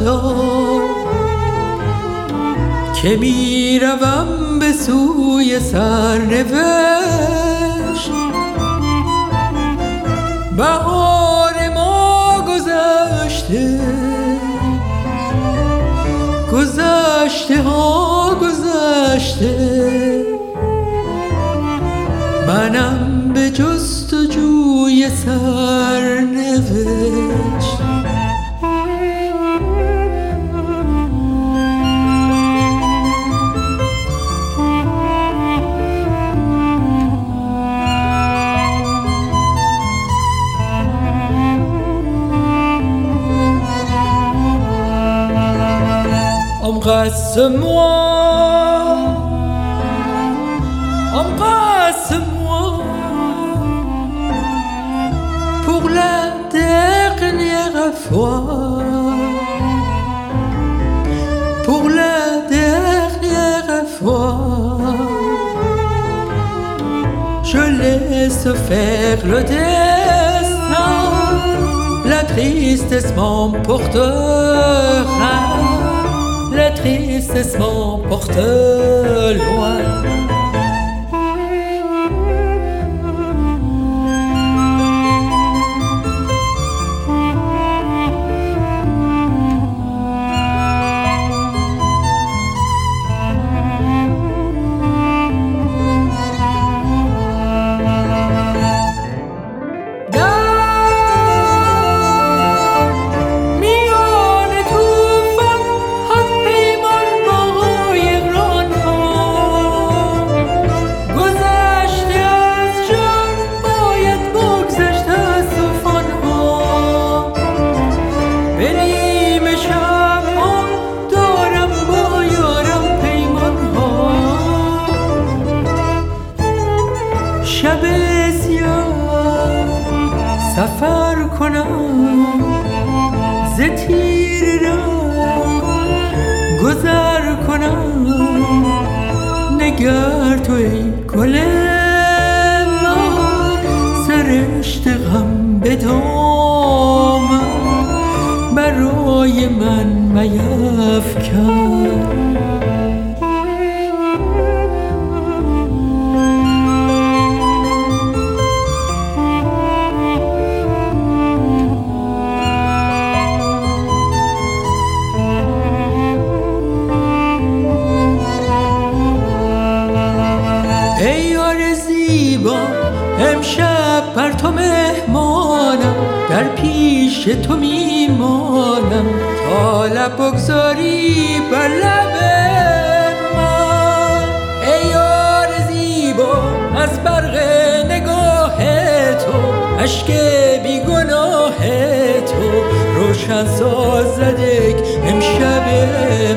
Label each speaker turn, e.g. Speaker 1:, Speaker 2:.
Speaker 1: آفتاب که می روم به سوی سرنوشت. بهار ما گذشته، گذشته ها گذشته، منم به جستجوی سرنوشت. Embrasse-moi, embrasse-moi pour la dernière fois, pour la dernière fois. Je laisse faire le destin, la tristesse m'emportera, la tristesse m'emporte loin. شب سیاه سفر کنم، ز تیر راه گذر کنم. نگر تو ای گل من، سرشت غم به دامن برای من میفکن. ای یار زیبا امشب بر تو مهمانم، در پیش تو میمانم تا لب بگذاری بر لب من. ای یار زیبا از برق نگاه تو، اشک بیگناه تو روشن سازد یک امشب